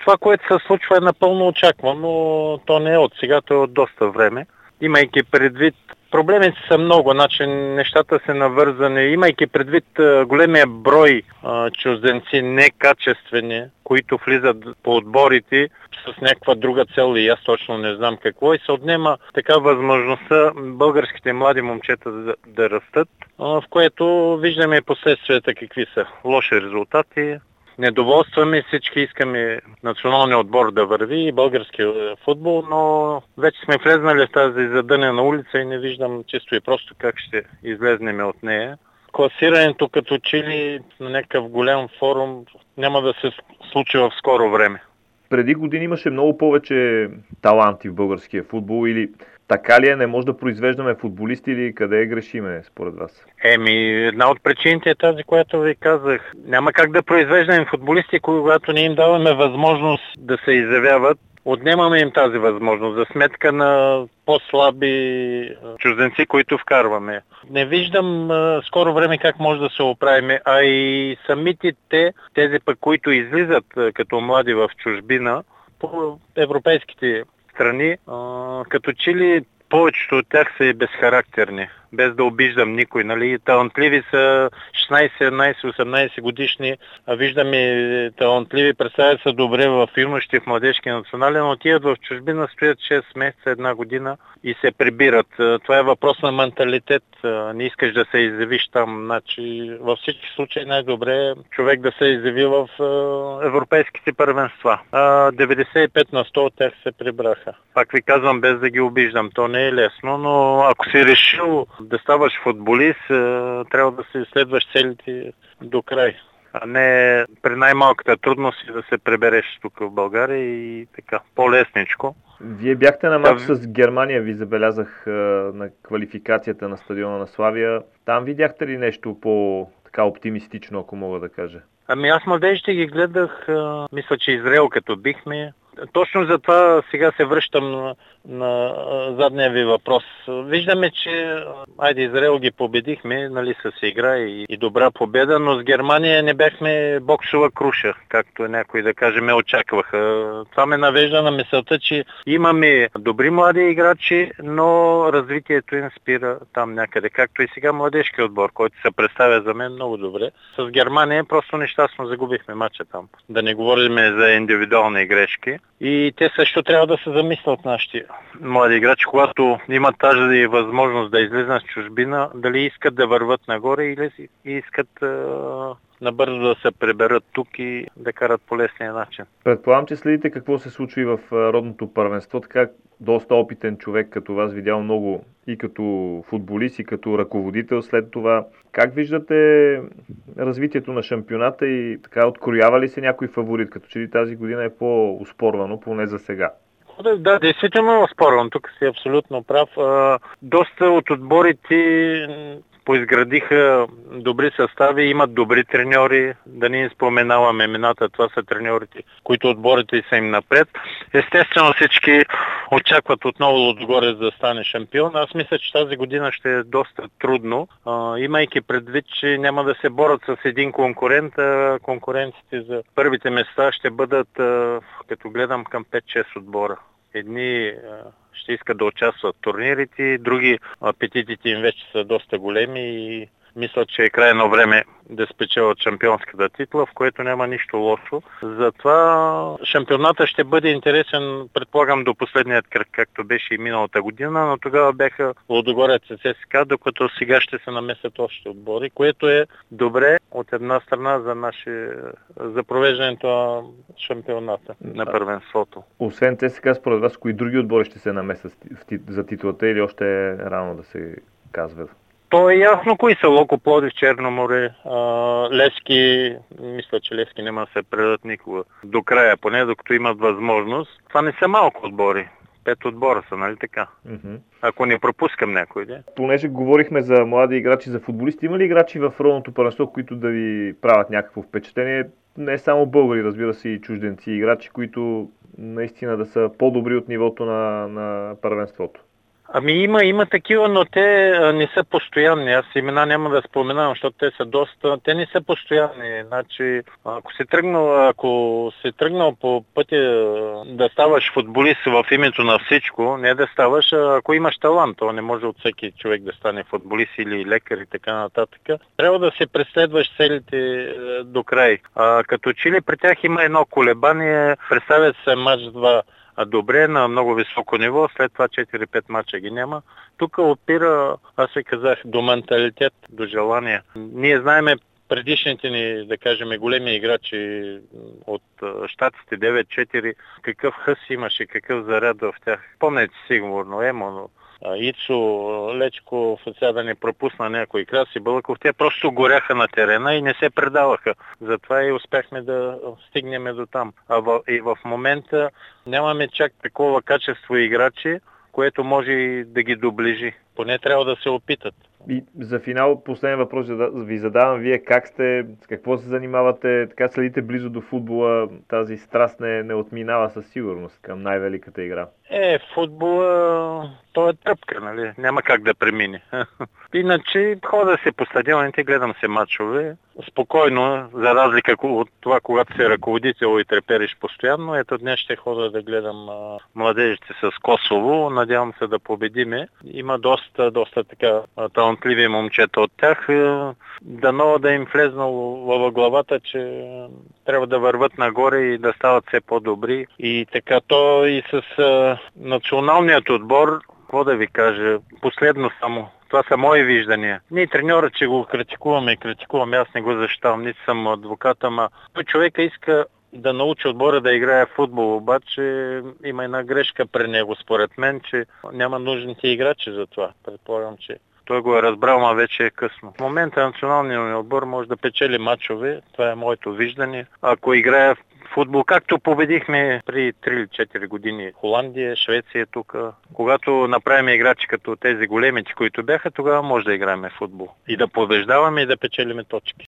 Това, което се случва е напълно очаквано, то не е от сега, то е от доста време. Имайки предвид, проблемите са много, значи нещата са навързани, имайки предвид големия брой чужденци некачествени, които влизат по отборите с някаква друга цел и аз точно не знам какво и се отнема така възможността българските млади момчета да растат, в което виждаме последствията какви са. Лоши резултати, недоволстваме, всички искаме националния отбор да върви и българския футбол, но вече сме влезнали в тази задънена улица и не виждам чисто и просто как ще излезнем от нея. Класирането като че ли на някакъв голям форум няма да се случи в скоро време. Преди години имаше много повече таланти в българския футбол или така ли е, не може да произвеждаме футболисти или къде грешиме според вас? Една от причините е тази, която ви казах. Няма как да произвеждаме футболисти, когато не им даваме възможност да се изявяват. Отнемаме им тази възможност за сметка на по-слаби чужденци, които вкарваме. Не виждам скоро време как може да се оправим, а и самите тези пък, които излизат като млади в чужбина, по европейските страни, като че ли повечето от тях са и безхарактерни, без да обиждам никой. Нали? Талантливи са 16, 17, 18 годишни, виждаме талантливи, представят се добре в юноши, в младежки национален, отиват в чужбина, стоят 6 месеца, една година и се прибират. Това е въпрос на менталитет. Не искаш да се изявиш там. Значи, във всички случаи най-добре е човек да се изяви в европейските първенства. 95 на 100 от тях се прибраха. Пак ви казвам, без да ги обиждам. То не е лесно, но ако си решил да ставаш футболист, трябва да си следваш целите до край. А не при най-малката трудност и да се пребереш тук в България и така, по-лесничко. Вие бяхте на мач с Германия, ви забелязах на квалификацията на стадиона на Славия. Там видяхте ли нещо по-така оптимистично, ако мога да кажа? Аз младежите ги гледах, мисля, че Израел като бихме. Точно за това сега се връщам на задния ви въпрос. Виждаме, че Израел ги победихме, нали, с игра и добра победа, но с Германия не бяхме боксова круша, както някои да кажем очакваха. Това ме навежда на мисълта, че имаме добри млади играчи, но развитието им спира там някъде, както и сега младежки отбор, който се представя за мен много добре. С Германия просто нещастно загубихме матча там. Да не говорим за индивидуални грешки. И те също трябва да се замислят нашите млади играчи, когато имат тази възможност да излезнат с чужбина, дали искат да върват нагоре или искат набързо да се приберат тук и да карат по лесния начин. Предполагам, че следите какво се случва и в родното първенство. Така доста опитен човек като вас, видял много и като футболист, и като ръководител след това. Как виждате развитието на шампионата и така откроява ли се някой фаворит, като че ли тази година е по-успорвано, поне за сега? Да, действително е спорвам. Тук си абсолютно прав. Доста от отборите поизградиха добри състави, имат добри треньори, да не споменаваме имената, това са треньорите, които отборите са им напред. Естествено всички очакват отново отгоре да стане шампион. Аз мисля, че тази година ще е доста трудно, имайки предвид, че няма да се борят с един конкурент. Конкурентите за първите места ще бъдат, като гледам, към 5-6 отбора. Едни ще искат да участват в турнирите, други апетитите им вече са доста големи и мисля, че е крайно време да спечелят шампионската титла, в което няма нищо лошо. Затова шампионата ще бъде интересен, предполагам, до последният кръг, както беше и миналата година, но тогава бяха Лудогорец и ЦСКА, докато сега ще се намесят още отбори, което е добре от една страна за провеждането на шампионата на първенството. Освен ЦСКА, според вас, кои други отбори ще се намесят за титлата или още е рано да се казва? То е ясно кои са: Локо, Пловдив, Черно море, Левски. Мисля, че Левски няма да се предадат никога до края, поне докато имат възможност. Това не са малко отбори. 5 отбора са, нали така? Ако не пропускам някой, да? Понеже говорихме за млади играчи, за футболисти, има ли играчи в родното първенство, които да ви правят някакво впечатление? Не само българи, разбира се, и чужденци играчи, които наистина да са по-добри от нивото на първенството. Има такива, но те не са постоянни. Аз имена няма да споменавам, защото те са доста... Те не са постоянни. Значи, ако си тръгнал по пътя да ставаш футболист в името на всичко, не да ставаш, ако имаш талант, то не може от всеки човек да стане футболист или лекар и така нататък. Трябва да се преследваш целите до край. Като че ли при тях има едно колебание, представят се матч-2 добре, на много високо ниво, след това 4-5 мача ги няма. Тук опира, аз ви казах, до менталитет, до желание. Ние знаеме предишните ни, да кажем, големи играчи от щатите 9-4, какъв хъс имаше, какъв заряд в тях. Помните сигурно, Емо, Ицо, Лечко, сега да не пропусна някой, Краси Бълъков, те просто горяха на терена и не се предаваха. Затова и успяхме да стигнем до там. И в момента нямаме чак такова качество играчи, което може да ги доближи. Поне трябва да се опитат. И за финал, последен въпрос ви задавам. Вие как сте, с какво се занимавате, така следите близо до футбола, тази страст не отминава със сигурност към най-великата игра? Футбола, то е тръпка, нали? Няма как да премине. Иначе хода се по стадионите, гледам се мачове. Спокойно, за разлика от това, когато си ръководител и трепериш постоянно. Ето днес ще хода да гледам младежите с Косово. Надявам се да победиме. Има доста така талантливи момчета от тях. Дано да им влезнало в главата, че трябва да върват нагоре и да стават все по-добри. И така то и с националният отбор, какво да ви кажа, последно само. Това са мои виждания. Ние треньора, че го критикуваме, аз не го защитавам, нито съм адвокат, ама той човека иска да научи отбора да играе в футбол, обаче има една грешка при него, според мен, че няма нужните играчи за това. Предполагам, че той го е разбрал, но вече е късно. В момента националният отбор може да печели мачове, това е моето виждане. Ако играе в футбол, както победихме при 3 или 4 години Холандия, Швеция тук. Когато направим играчи като тези големите, които бяха, тогава може да играем в футбол. И да побеждаваме и да печелиме точки.